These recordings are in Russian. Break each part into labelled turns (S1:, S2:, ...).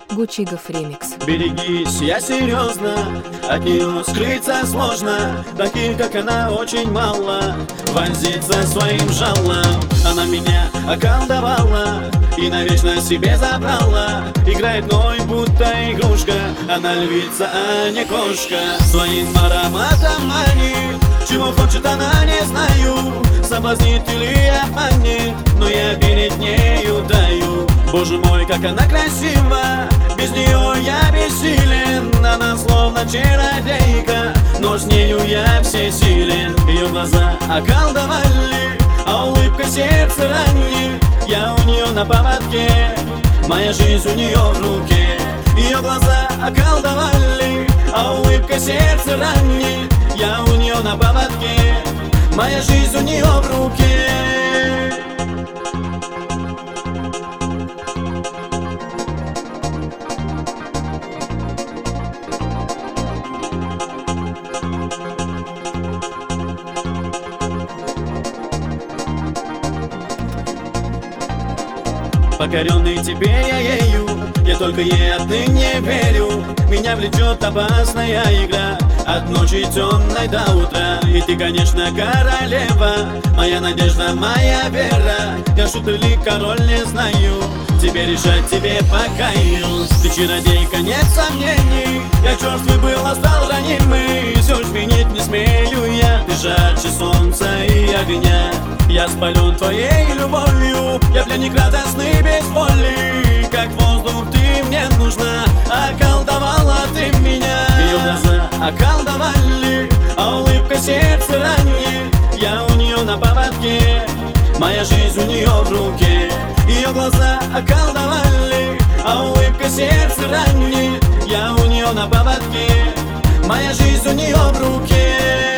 S1: Гучигов ремикс.
S2: Берегись, я серьезно, от нее скрыться сложно. Таких, как она, очень мало. Вонзиться своим жалом. Она меня околдовала и навечно себе забрала. Играет мной, будто игрушка. Она львица, а не кошка. Своим ароматом манит. Чего хочет она, не знаю. Соблазнит или обманет, но я перед нею таю. Боже мой, как она красива, без нее я бессилен. Она словно чародейка, но с нею я всесилен. Ее глаза околдовали, а улыбка сердце ранит. Я у нее на поводке, моя жизнь у нее в руке. Ее глаза околдовали, а улыбка сердце ранит. Я у нее на поводке, моя жизнь у нее в руке. Покоренный теперь я ею, я только ей отныне верю. Меня влечет опасная игра, от ночи темной до утра. И ты, конечно, королева, моя надежда, моя вера. Я шут или король, не знаю, тебе решать, тебе покаюсь. Ты чародейка, нет сомнений, я черствый был, а стал ранимый. Все изменить не смею я, ты жарче солнца и огня. Я спален твоей любовью, я пленник радостный без воли. Как воздух ты мне нужна, околдовала ты меня. Ее глаза околдовали, а улыбка сердце ранит. Я у нее на поводке, моя жизнь у нее в руке. Ее глаза околдовали, а улыбка сердце ранит. Я у нее на поводке, моя жизнь у нее в руке.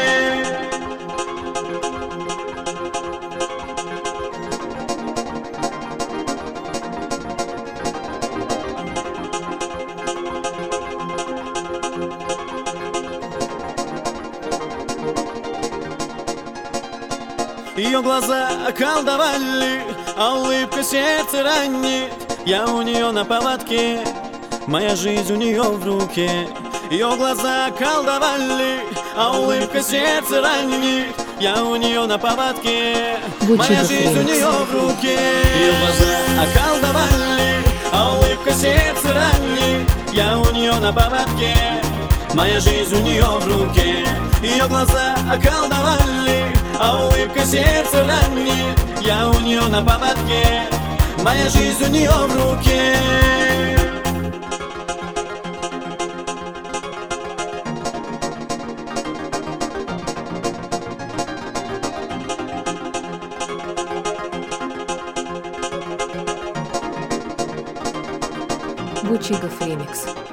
S2: Ее глаза околдовали, а улыбка сердце ранит. Я у нее на поводке, моя жизнь у нее в руке. Ее глаза околдовали, а улыбка сердце ранит. Я у нее на поводке, моя жизнь у нее в руке. Ее глаза околдовали, а улыбка сердце ранит. Я у нее на поводке, моя жизнь у нее в руке. Ее глаза околдовали, а улыбка сердце ранит. Я у нее на поводке, моя жизнь у нее в руке.
S1: Гучигов ремикс.